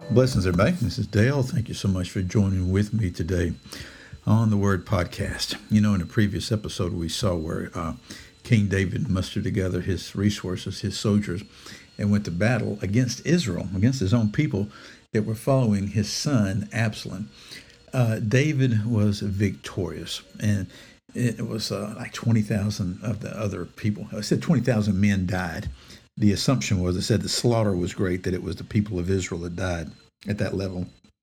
Blessings, everybody. This is Dale. Thank you so much for joining with me today on the Word Podcast. You know, in a previous episode, we saw where King David mustered together his resources, his soldiers, and went to battle against Israel, against his own people that were following his son, Absalom. David was victorious, and it was like 20,000 of the other people. I said 20,000 men died. The assumption was, it said the slaughter was great, that it was the people of Israel that died at that level.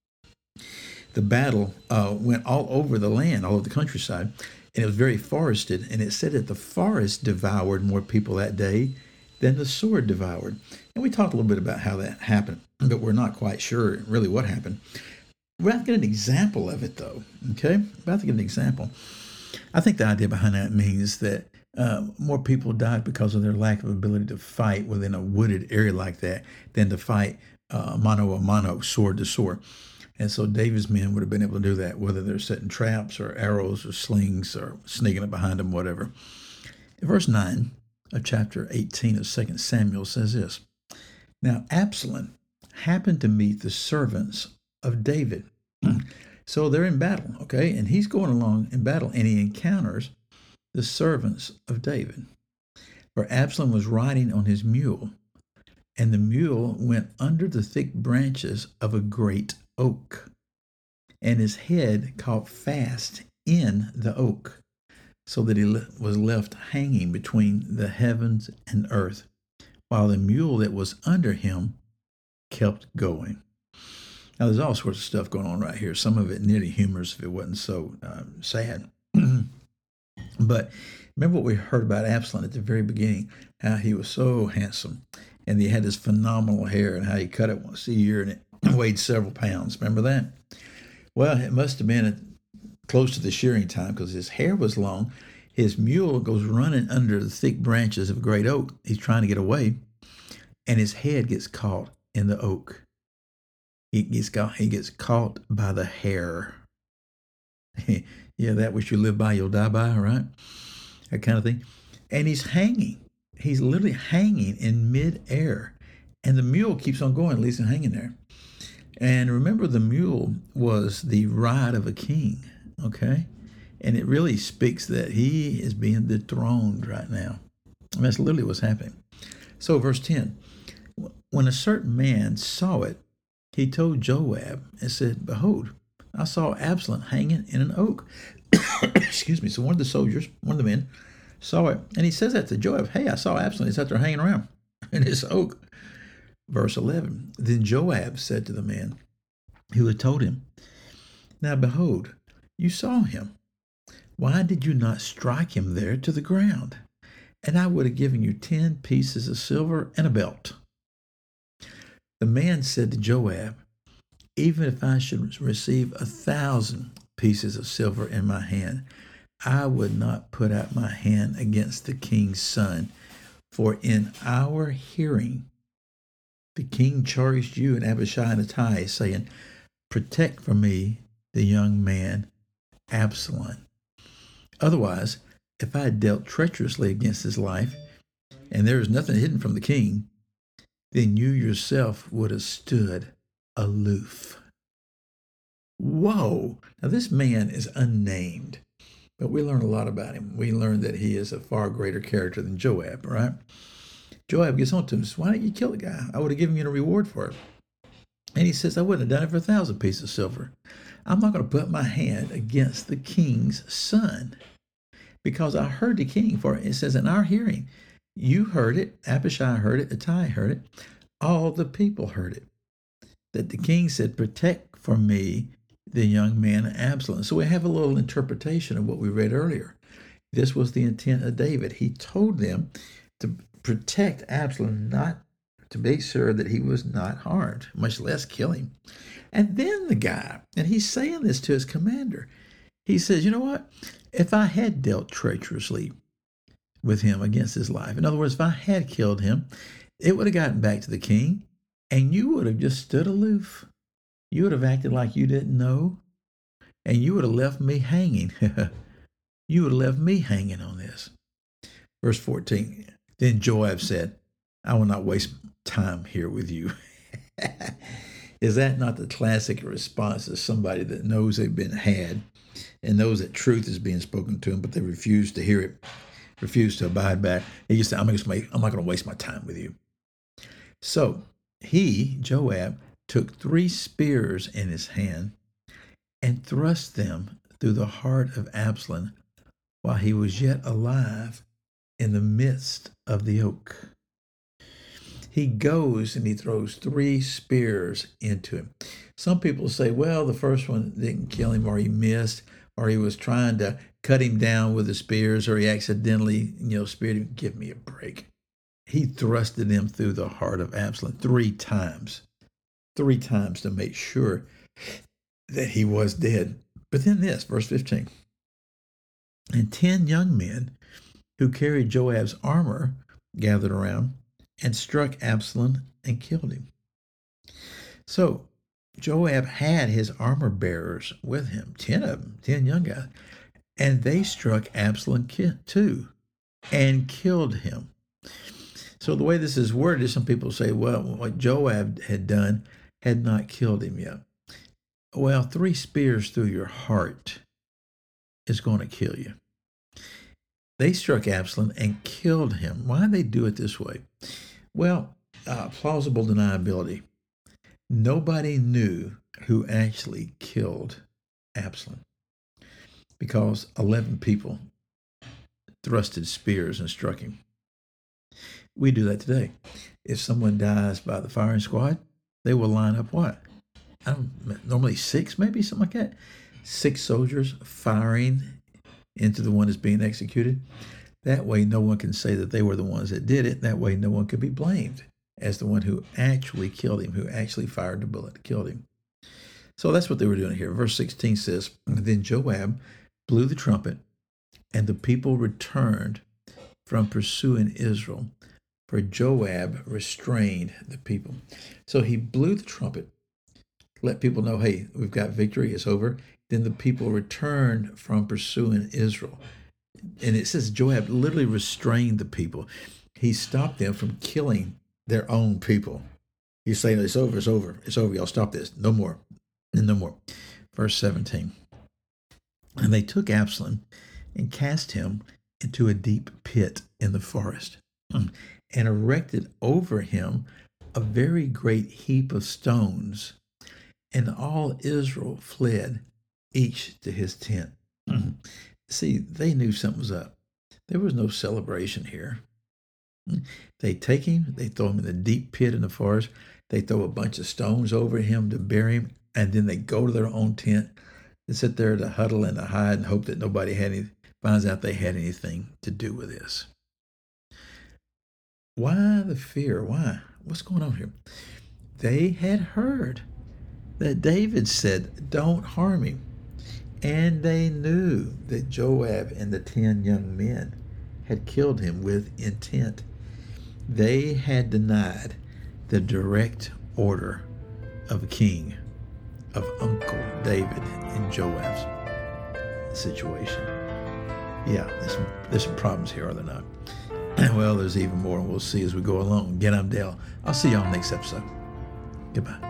The battle went all over the land, all over the countryside, and it was very forested. And it said that the forest devoured more people that day than the sword devoured. And we talked a little bit about how that happened, but we're not quite sure really what happened. We're about to get an example of it, though. Okay? About to get an example. I think the idea behind that means that more people died because of their lack of ability to fight within a wooded area like that than to fight mano a mano, sword to sword. And so David's men would have been able to do that, whether they're setting traps or arrows or slings or sneaking up behind them, whatever. Verse 9 of chapter 18 of 2 Samuel says this: Now Absalom happened to meet the servants of David. So they're in battle, okay? And he's going along in battle, and he encounters the servants of David. For Absalom was riding on his mule, and the mule went under the thick branches of a great oak, and his head caught fast in the oak, so that he was left hanging between the heavens and earth, while the mule that was under him kept going. Now, there's all sorts of stuff going on right here. Some of it nearly humorous if it wasn't so sad. But remember what we heard about Absalom at the very beginning, how he was so handsome, and he had this phenomenal hair, and how he cut it once a year, and it weighed several pounds. Remember that? Well, it must have been close to the shearing time, because his hair was long. His mule goes running under the thick branches of a great oak. He's trying to get away, and his head gets caught in the oak. He gets caught by the hair. Yeah, that which you live by, you'll die by, right? That kind of thing. And he's hanging. He's literally hanging in midair. And the mule keeps on going, leaves him hanging there. And remember, the mule was the ride of a king, okay? And it really speaks that he is being dethroned right now. And that's literally what's happening. So verse 10, when a certain man saw it, he told Joab and said, Behold, I saw Absalom hanging in an oak. Excuse me. So one of the soldiers, one of the men, saw it, and he says that to Joab. Hey, I saw Absalom. He's out there hanging around in this oak. Verse 11, Then Joab said to the man who had told him, Now behold, you saw him. Why did you not strike him there to the ground? And I would have given you 10 pieces of silver and a belt. The man said to Joab, Even if I should receive 1,000 pieces of silver in my hand, I would not put out my hand against the king's son. For in our hearing, the king charged you and Abishai and Ittai, saying, Protect for me the young man Absalom. Otherwise, if I had dealt treacherously against his life, and there is nothing hidden from the king, then you yourself would have stood aloof. Whoa! Now this man is unnamed, but we learn a lot about him. We learn that he is a far greater character than Joab, right? Joab gets on to him and says, Why didn't you kill the guy? I would have given you a reward for it. And he says, I wouldn't have done it for 1,000 pieces of silver. I'm not going to put my hand against the king's son, because I heard the king, for it says in our hearing, you heard it, Abishai heard it, Ittai heard it, all the people heard it, that the king said, Protect for me the young man Absalom. So we have a little interpretation of what we read earlier. This was the intent of David. He told them to protect Absalom, not to be sure that he was not harmed, much less kill him. And then the guy, and he's saying this to his commander, he says, you know what? If I had dealt treacherously with him against his life, in other words, if I had killed him, it would have gotten back to the king, and you would have just stood aloof. You would have acted like you didn't know, and you would have left me hanging. You would have left me hanging on this. Verse 14, Then Joab said, I will not waste time here with you. Is that not the classic response to somebody that knows they've been had and knows that truth is being spoken to them, but they refuse to hear it, refuse to abide by it? He just said, I'm not going to waste my time with you. So he, Joab, took 3 spears in his hand and thrust them through the heart of Absalom while he was yet alive in the midst of the oak. He goes and he throws 3 spears into him. Some people say, well, the first one didn't kill him, or he missed, or he was trying to cut him down with the spears, or he accidentally, speared him. Give me a break. He thrusted him through the heart of Absalom 3 times. 3 times to make sure that he was dead. But then this, verse 15. And 10 young men who carried Joab's armor gathered around and struck Absalom and killed him. So Joab had his armor bearers with him, 10 of them, 10 young guys, and they struck Absalom too and killed him. So the way this is worded is some people say, well, what Joab had done had not killed him yet. Well, 3 spears through your heart is going to kill you. They struck Absalom and killed him. Why did they do it this way? Well, plausible deniability. Nobody knew who actually killed Absalom because 11 people thrusted spears and struck him. We do that today. If someone dies by the firing squad, they will line up what? Normally 6, maybe, something like that. 6 soldiers firing into the one that's being executed. That way no one can say that they were the ones that did it. That way no one could be blamed as the one who actually killed him, who actually fired the bullet that killed him. So that's what they were doing here. Verse 16 says, Then Joab blew the trumpet, and the people returned from pursuing Israel, for Joab restrained the people. So he blew the trumpet, let people know, hey, we've got victory, it's over. Then the people returned from pursuing Israel. And it says Joab literally restrained the people. He stopped them from killing their own people. He's saying, it's over, it's over, it's over. Y'all stop this. No more. And no more. Verse 17. And they took Absalom and cast him into a deep pit in the forest and erected over him a very great heap of stones. And all Israel fled, each to his tent. See, they knew something was up. There was no celebration here. They take him, they throw him in the deep pit in the forest, they throw a bunch of stones over him to bury him, and then they go to their own tent and sit there to huddle and to hide and hope that nobody finds out they had anything to do with this. Why the fear? Why? What's going on here? They had heard that David said, don't harm him. And they knew that Joab and the 10 young men had killed him with intent. They had denied the direct order of a king, of Uncle David in Joab's situation. Yeah, there's some problems here, are there not? Well, there's even more, and we'll see as we go along. Again, I'm Dale. I'll see y'all next episode. Goodbye.